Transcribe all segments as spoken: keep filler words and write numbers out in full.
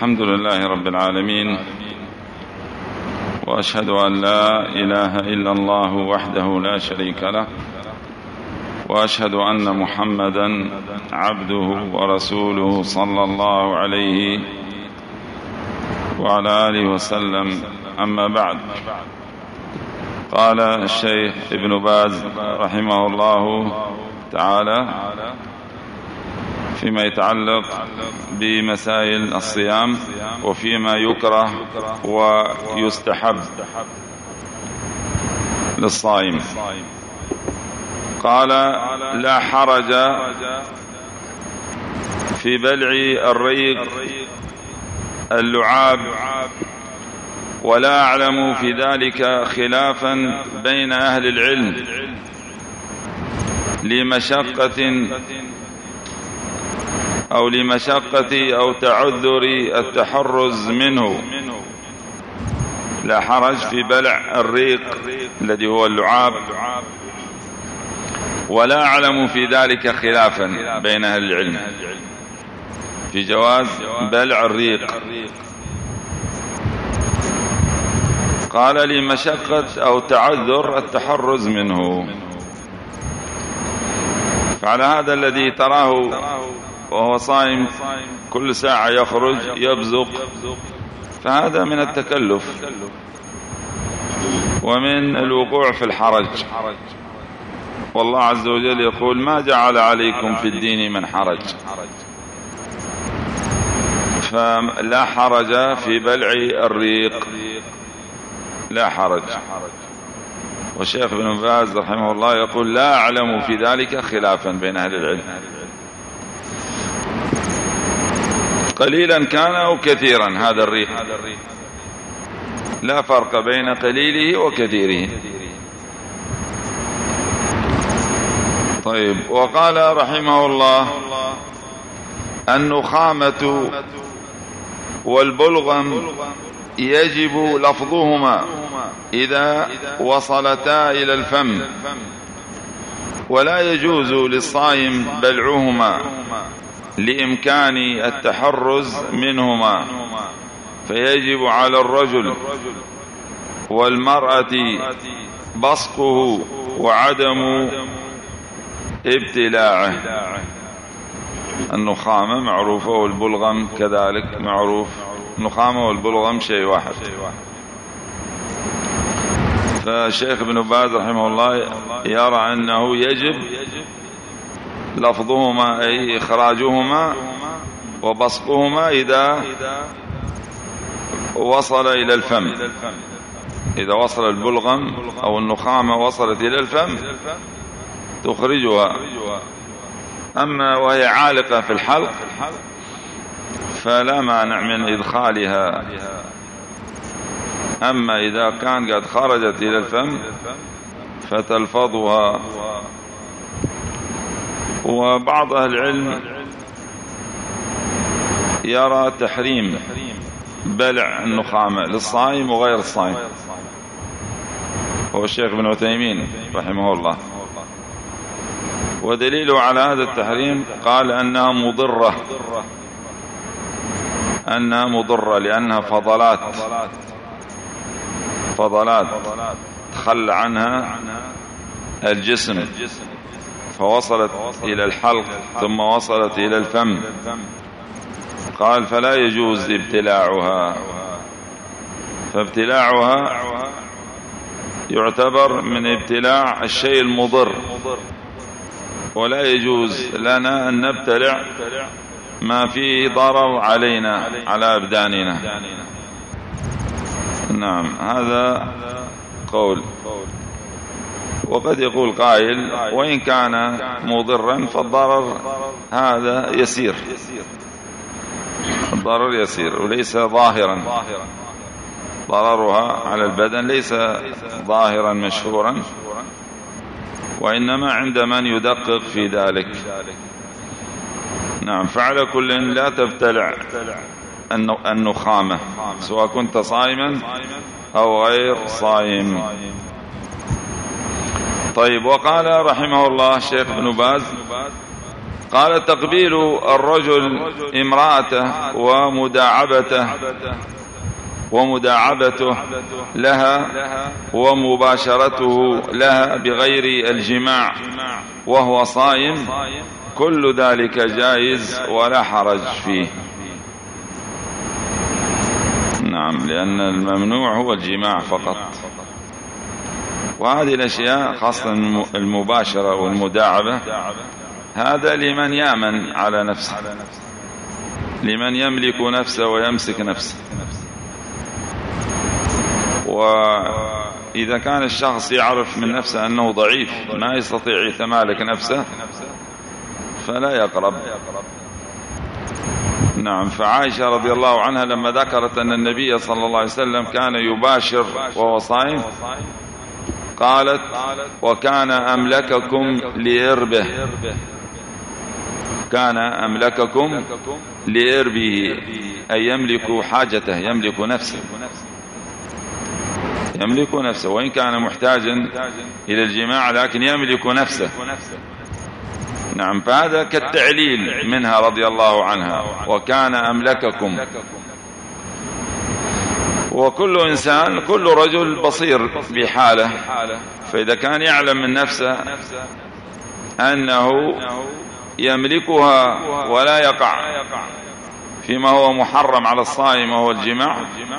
الحمد لله رب العالمين، وأشهد أن لا إله إلا الله وحده لا شريك له، وأشهد أن محمدا عبده ورسوله صلى الله عليه وعلى آله وسلم. أما بعد، قال الشيخ ابن باز رحمه الله تعالى فيما يتعلق بمسائل الصيام وفيما يكره ويستحب للصائم، قال: لا حرج في بلع الريق اللعاب، ولا أعلم في ذلك خلافا بين أهل العلم لمشقة أو لمشقة أو تعذر التحرز منه. لا حرج في بلع الريق الذي هو اللعاب، ولا أعلم في ذلك خلافا بين أهل العلم في جواز بلع الريق. قال: لمشقة أو تعذر التحرز منه. فعلى هذا الذي تراه وهو صائم كل ساعة يخرج يبزق، فهذا من التكلف ومن الوقوع في الحرج، والله عز وجل يقول: ما جعل عليكم في الدين من حرج. فلا حرج في بلع الريق، لا حرج. والشيخ ابن باز رحمه الله يقول: لا أعلم في ذلك خلافا بين أهل العلم، قليلا كان أو كثيرا. هذا الريق لا فرق بين قليله وكثيره. طيب، وقال رحمه الله: النخامة والبلغم يجب لفظهما إذا وصلتا إلى الفم، ولا يجوز للصائم بلعهما لإمكان التحرز منهما، فيجب على الرجل والمرأة بصقه وعدم ابتلاعه. النخامة معروفة والبلغم كذلك معروف. النخامة والبلغم شيء واحد. فالشيخ ابن باز رحمه الله يرى أنه يجب لفظهما أي إخراجهما وبصقهما إذا وصل إلى الفم. إذا وصل البلغم أو النخامة وصلت إلى الفم تخرجها، أما وهي عالقة في الحلق فلا مانع من إدخالها. أما إذا كان قد خرجت إلى الفم فتلفظها. وبعض أهل العلم يرى تحريم بلع النخامة للصائم وغير الصائم، هو الشيخ ابن عثيمين رحمه الله. ودليله على هذا التحريم قال أنها مضرة، أنها مضرة لأنها فضلات فضلات تخلى عنها الجسم، فوصلت إلى الحلق ثم وصلت إلى الفم. قال: فلا يجوز ابتلاعها، فابتلاعها يعتبر من ابتلاع الشيء المضر، ولا يجوز لنا أن نبتلع ما فيه ضرر علينا على أبداننا. نعم، هذا قول. وقد يقول قائل: وإن كان مضرا فالضرر هذا يسير، الضرر يسير وليس ظاهرا، ضررها على البدن ليس ظاهرا مشهورا، وإنما عند من يدقق في ذلك. نعم، فعلى كل لا تبتلع النخامة سواء كنت صائما أو غير صائم. طيب، وقال رحمه الله الشيخ ابن باز: قال تقبيل الرجل امرأته ومداعبته ومداعبته لها ومباشرته لها بغير الجماع وهو صائم، كل ذلك جائز ولا حرج فيه. نعم، لأن الممنوع هو الجماع فقط. وهذه الأشياء خاصة المباشرة والمداعبة هذا لمن يأمن على نفسه، لمن يملك نفسه ويمسك نفسه. وإذا كان الشخص يعرف من نفسه أنه ضعيف ما يستطيع يتمالك نفسه فلا يقرب. نعم. فعائشة رضي الله عنها لما ذكرت أن النبي صلى الله عليه وسلم كان يباشر وهو صائم قالت وكان أملككم لإربه، كان أملككم لإربه أي يملك حاجته، يملك نفسه، يملك نفسه وإن كان محتاجا إلى الجماع لكن يملك نفسه. نعم. فهذا كالتعليل منها رضي الله عنها، وكان أملككم. وكل إنسان كل رجل بصير بحاله، فإذا كان يعلم من نفسه أنه يملكها ولا يقع فيما هو محرم على الصائم وهو الجماع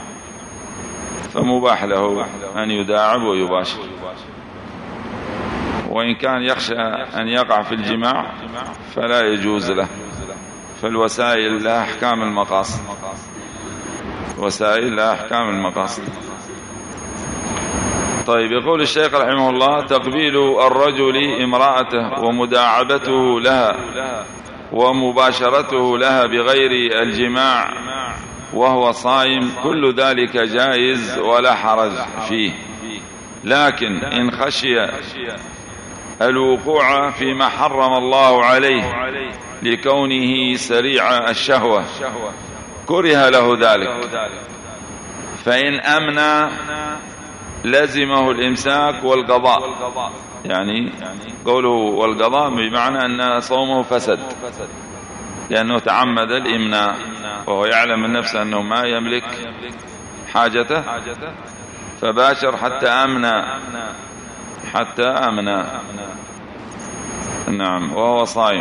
فمباح له أن يداعب ويباشر. وإن كان يخشى أن يقع في الجماع فلا يجوز له. فالوسائل لها أحكام المقاصد، وسائل لها أحكام المقاصد. طيب، يقول الشيخ رحمه الله تقبيل الرجل امرأته ومداعبته لها ومباشرته لها بغير الجماع وهو صائم، كل ذلك جائز ولا حرج فيه، لكن إن خشي الوقوع فيما حرم الله عليه لكونه سريع الشهوة كره له ذلك، فإن أمنى لزمه الإمساك والقضاء. يعني قوله والقضاء بمعنى أن صومه فسد لأنه تعمد الإمناء وهو يعلم من نفسه أنه ما يملك حاجته فباشر حتى أمنى حتى أمنى نعم وهو صائم.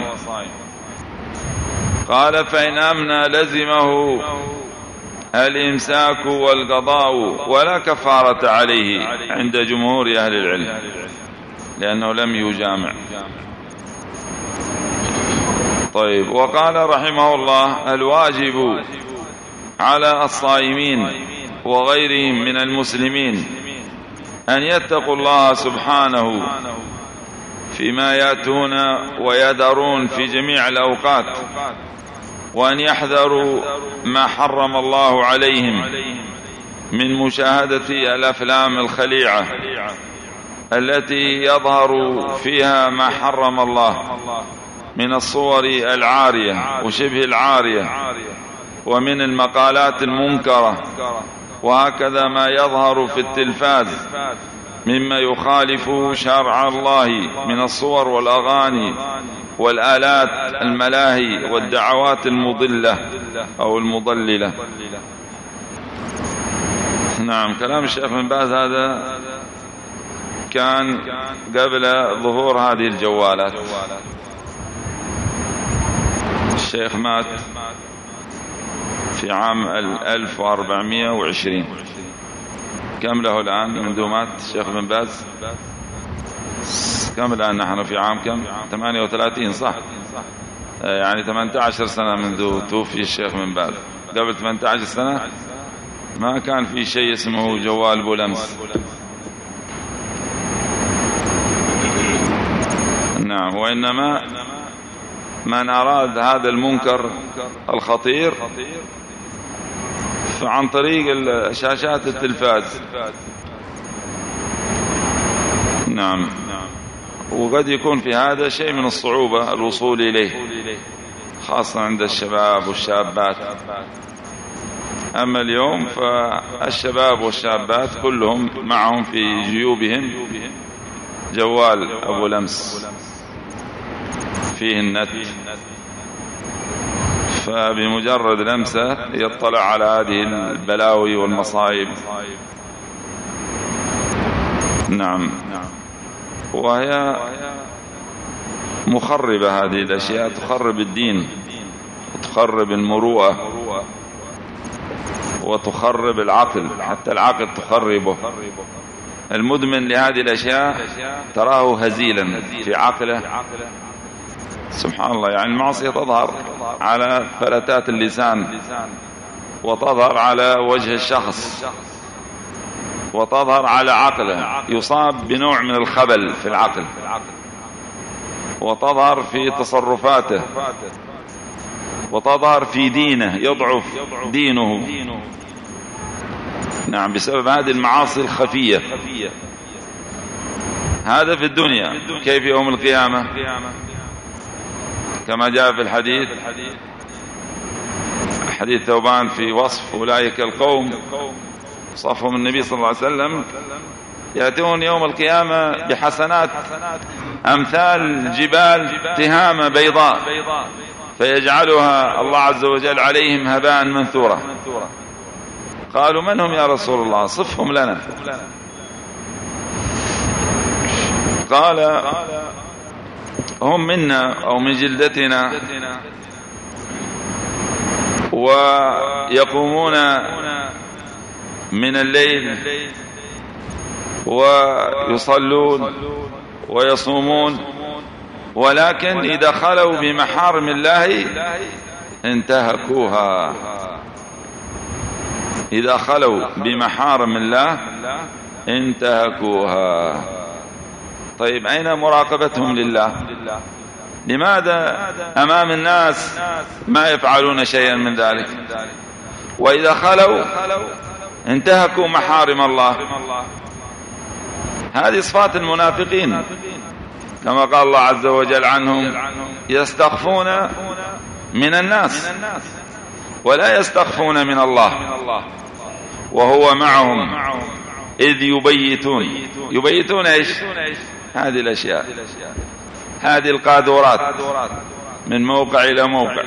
قال فإن أمنى لزمه الإمساك والقضاء ولا كفارة عليه عند جمهور أهل العلم لأنه لم يجامع. طيب، وقال رحمه الله الواجب على الصائمين وغيرهم من المسلمين أن يتقوا الله سبحانه فيما يأتون ويذرون في جميع الأوقات، وأن يحذروا ما حرم الله عليهم من مشاهدة الأفلام الخليعة التي يظهر فيها ما حرم الله من الصور العارية وشبه العارية ومن المقالات المنكرة، وهكذا ما يظهر في التلفاز مما يخالف شرع الله من الصور والأغاني والآلات الملاهي والدعوات المضلة أو المضللة. نعم، كلام الشيخ بن باز هذا كان قبل ظهور هذه الجوالات. الشيخ مات في عام ألف وأربعمائة وعشرين. كم له الآن منذ مات الشيخ بن باز؟ كم الآن نحن في عام كم؟ ثمانية وثلاثين صح؟ يعني ثمانية عشر سنة منذ توفي الشيخ بن باز. قبل ثمانية عشر سنة ما كان في شيء اسمه جوال بولمس. نعم، وإنما من أراد هذا المنكر الخطير فعن طريق شاشات التلفاز. نعم، وقد يكون في هذا شيء من الصعوبة الوصول إليه خاصة عند الشباب والشابات. أما اليوم فالشباب والشابات كلهم معهم في جيوبهم جوال أبو لمس، فيه النت، فبمجرد لمسة يطلع على هذه البلاوي والمصائب. نعم، وهي مخربة، هذه الأشياء تخرب الدين وتخرب المروءة وتخرب العقل، حتى العقل تخربه. المدمن لهذه الأشياء تراه هزيلا في عقله، سبحان الله. يعني المعصية تظهر على فلتات اللسان، وتظهر على وجه الشخص، وتظهر على عقله، يصاب بنوع من الخبل في العقل، وتظهر في تصرفاته، وتظهر في دينه، يضعف دينه. نعم، بسبب هذه المعاصي الخفية. هذا في الدنيا. كيف يوم القيامة؟ كما جاء في الحديث، حديث ثوبان في وصف أولئك القوم، صفهم النبي صلى الله عليه وسلم: يأتون يوم القيامة بحسنات أمثال جبال تهامة بيضاء، فيجعلها الله عز وجل عليهم هباء منثورا. قالوا: من هم يا رسول الله؟ صفهم لنا. قال: هم منا أو من جلدتنا، ويقومون من الليل ويصلون ويصومون، ولكن إذا خلوا بمحارم الله انتهكوها. إذا خلوا بمحارم الله انتهكوها. طيب، أين مراقبتهم لله؟ لماذا أمام الناس ما يفعلون شيئا من ذلك؟ وإذا خلوا انتهكوا محارم الله. هذه صفات المنافقين، كما قال الله عز وجل عنهم: يستخفون من الناس ولا يستخفون من الله وهو معهم إذ يبيتون. يبيتون إيش؟ هذه الأشياء، هذه القاذورات، من موقع إلى موقع،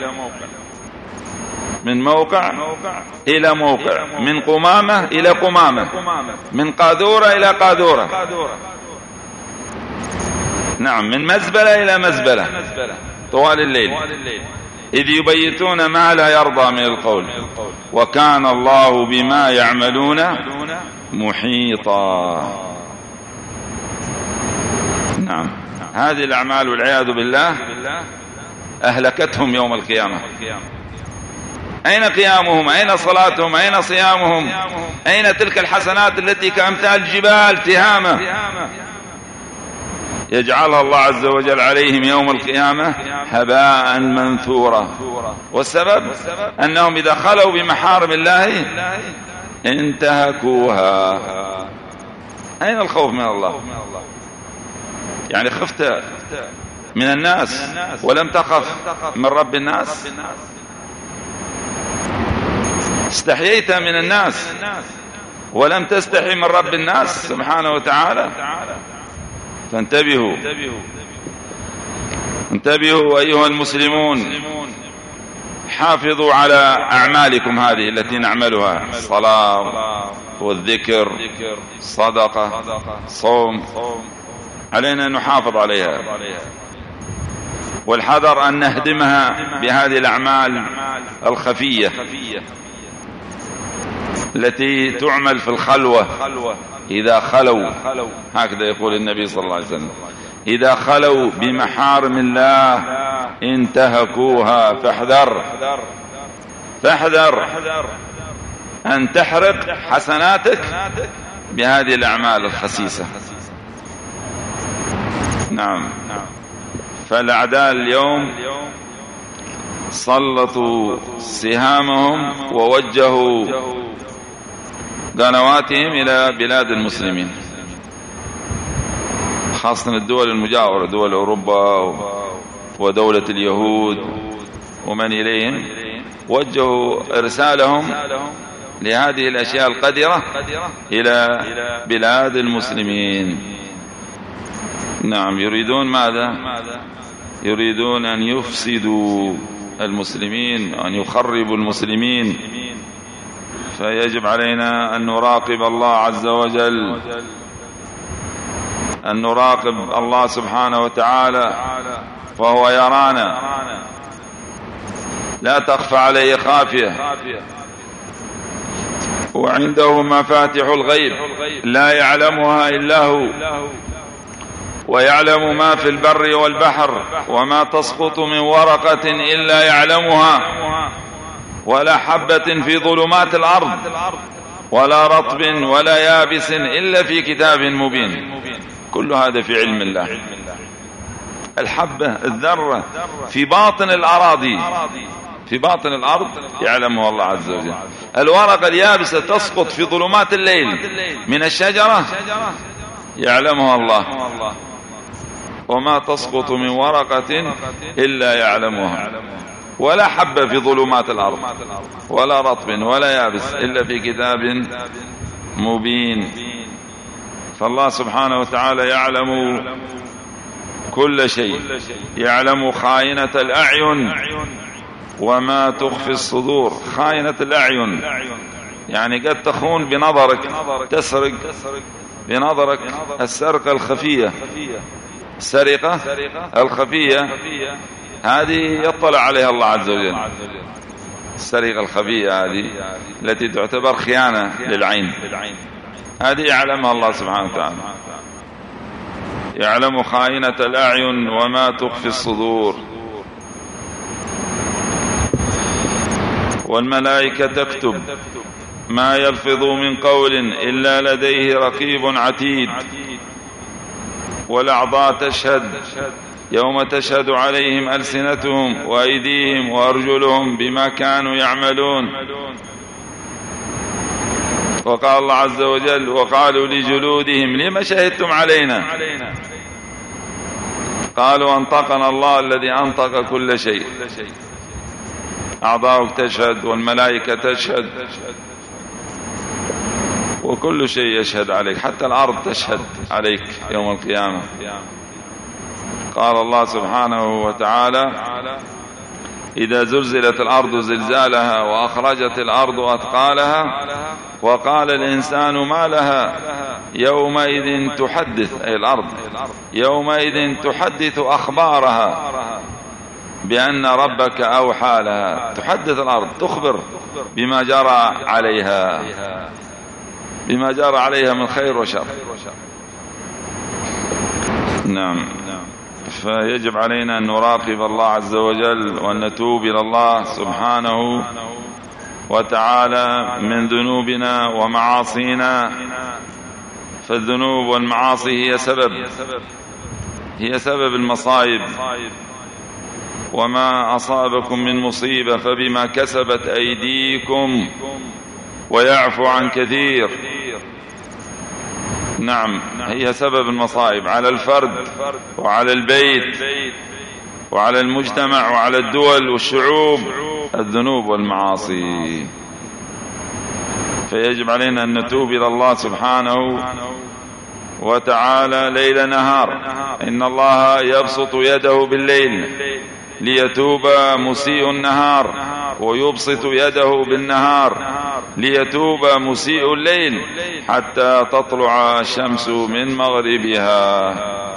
من موقع إلى موقع، من قمامة إلى قمامة، من قاذورة إلى قاذورة. نعم، من مزبلة إلى مزبلة طوال الليل. إذ يبيتون ما لا يرضى من القول وكان الله بما يعملون محيطا. نعم، هذه الأعمال والعياذ بالله أهلكتهم يوم القيامة. أين قيامهم؟ أين صلاتهم؟ أين صيامهم؟ أين تلك الحسنات التي كأمثال جبال تهامة يجعلها الله عز وجل عليهم يوم القيامة هباء منثورا؟ والسبب أنهم إذا خلوا بمحارم الله انتهكوها. أين الخوف من الله؟ يعني خفت من الناس ولم تخف من رب الناس؟ استحييت من الناس ولم تستحي من رب الناس سبحانه وتعالى؟ فانتبهوا، انتبهوا أيها المسلمون، حافظوا على أعمالكم هذه التي نعملها: الصلاة والذكر، صدقة، صوم، علينا أن نحافظ عليها، والحذر أن نهدمها بهذه الأعمال الخفية التي تعمل في الخلوة. إذا خلوا، هكذا يقول النبي صلى الله عليه وسلم: إذا خلوا بمحارم الله انتهكوها. فاحذر فاحذر أن تحرق حسناتك بهذه الأعمال الخسيسة. نعم، فالأعداء اليوم سلطوا سهامهم ووجهوا قنواتهم إلى بلاد المسلمين، خاصة الدول المجاورة، دول أوروبا ودولة اليهود ومن إليهم، وجهوا إرسالهم لهذه الأشياء القذرة إلى بلاد المسلمين. نعم، يريدون ماذا؟ يريدون أن يفسدوا المسلمين وأن يخربوا المسلمين. فيجب علينا أن نراقب الله عز وجل، أن نراقب الله سبحانه وتعالى فهو يرانا، لا تخفى عليه خافية، وعنده مفاتح الغيب لا يعلمها إلا هو، ويعلم ما في البر والبحر، وما تسقط من ورقة إلا يعلمها، ولا حبة في ظلمات الأرض، ولا رطب ولا يابس إلا في كتاب مبين. كل هذا في علم الله. الحبة الذرة في باطن الأراضي، في باطن الأرض يعلمها الله عز وجل. الورقة اليابسة تسقط في ظلمات الليل من الشجرة يعلمها الله، وما تسقط من ورقة إلا يعلمها، ولا حبة في ظلمات الأرض ولا رطب ولا يابس إلا في كتاب مبين. فالله سبحانه وتعالى يعلم كل شيء، يعلم خائنة الأعين وما تخفي الصدور. خائنة الأعين يعني قد تخون بنظرك، تسرق بنظرك السرقة الخفية، السرقة الخفية هذه يطلع عليها الله عز وجل. السرقة الخفية هذه التي تعتبر خيانة للعين، هذه يعلمها الله سبحانه وتعالى. يعلم خائنة الأعين وما تخفي الصدور. والملائكة تكتب ما يلفظ من قول إلا لديه رقيب عتيد. والأعضاء تشهد يوم تشهد عليهم ألسنتهم وأيديهم وأرجلهم بما كانوا يعملون. وقال الله عز وجل وقالوا لجلودهم لما شهدتم علينا؟ قالوا أنطقنا الله الذي أنطق كل شيء. أعضاؤك تشهد والملائكة تشهد وكل شيء يشهد عليك، حتى الأرض تشهد عليك يوم القيامة. قال الله سبحانه وتعالى إذا زلزلت الأرض زلزالها وأخرجت الأرض أثقالها وقال الإنسان ما لها يومئذ تحدث، أي الأرض يومئذ تحدث أخبارها بأن ربك أوحى لها. تحدث الأرض، تخبر بما جرى عليها، بما جرى عليها من خير وشر. نعم. فيجب علينا أن نراقب الله عز وجل وأن نتوب إلى الله سبحانه وتعالى من ذنوبنا ومعاصينا. فالذنوب والمعاصي هي سبب هي سبب المصائب. وما أصابكم من مصيبة فبما كسبت أيديكم ويعفو عن كثير. نعم، هي سبب المصائب على الفرد وعلى البيت وعلى المجتمع وعلى الدول والشعوب، الذنوب والمعاصي. فيجب علينا أن نتوب إلى الله سبحانه وتعالى ليل نهار. إن الله يبسط يده بالليل ليتوب مسيء النهار، ويبسط يده بالنهار ليتوب مسيء الليل حتى تطلع الشمس من مغربها.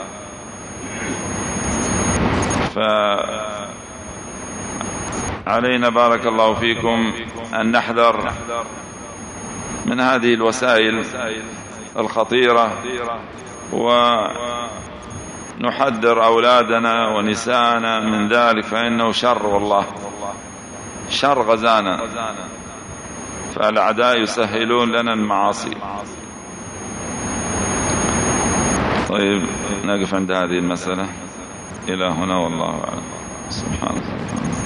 فعلينا بارك الله فيكم أن نحذر من هذه الوسائل الخطيرة، ونحذر أولادنا ونساءنا من ذلك، فإنه شر، والله شر غزانا. فالأعداء يسهلون لنا المعاصي. طيب نقف عند هذه المسألة إلى هنا، والله أعلم. سبحانك.